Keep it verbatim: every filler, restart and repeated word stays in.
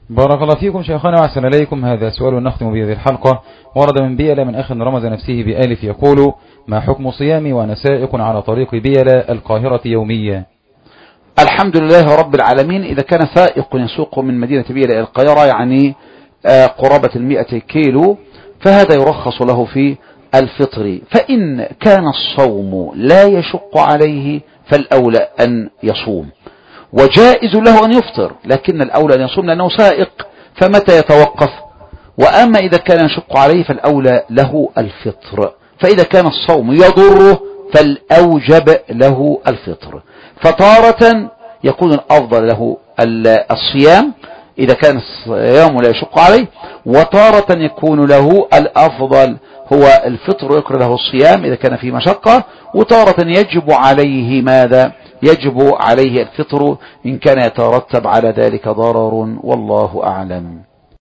بارك الله فيكم شيخنا وأحسن إليكم. هذا سؤال نختم به هذه الحلقة. ورد من بيلة من أخ رمز نفسه بآلف يقول: ما حكم صيامي وأنا سائق على طريق بيلة القاهرة يوميا؟ الحمد لله رب العالمين. إذا كان سائق يسوق من مدينة بيلة إلى القاهرة يعني قرابة المئة كيلو فهذا يرخص له في الفطر. فإن كان الصوم لا يشق عليه فالأولى أن يصوم، وجائز له أن يفطر، لكن الأولى أن يصوم لأنه سائق فمتى يتوقف. وأما إذا كان يشق عليه فالأولى له الفطر. فإذا كان الصوم يضره فالأوجب له الفطر. فتارة يكون الأفضل له الصيام إذا كان الصيام لا يشق عليه، وتارة يكون له الأفضل هو الفطر ويكره له الصيام إذا كان في مشقة، وتارة يجب عليه ماذا؟ يجب عليه الفطر إن كان يترتب على ذلك ضرر، والله أعلم.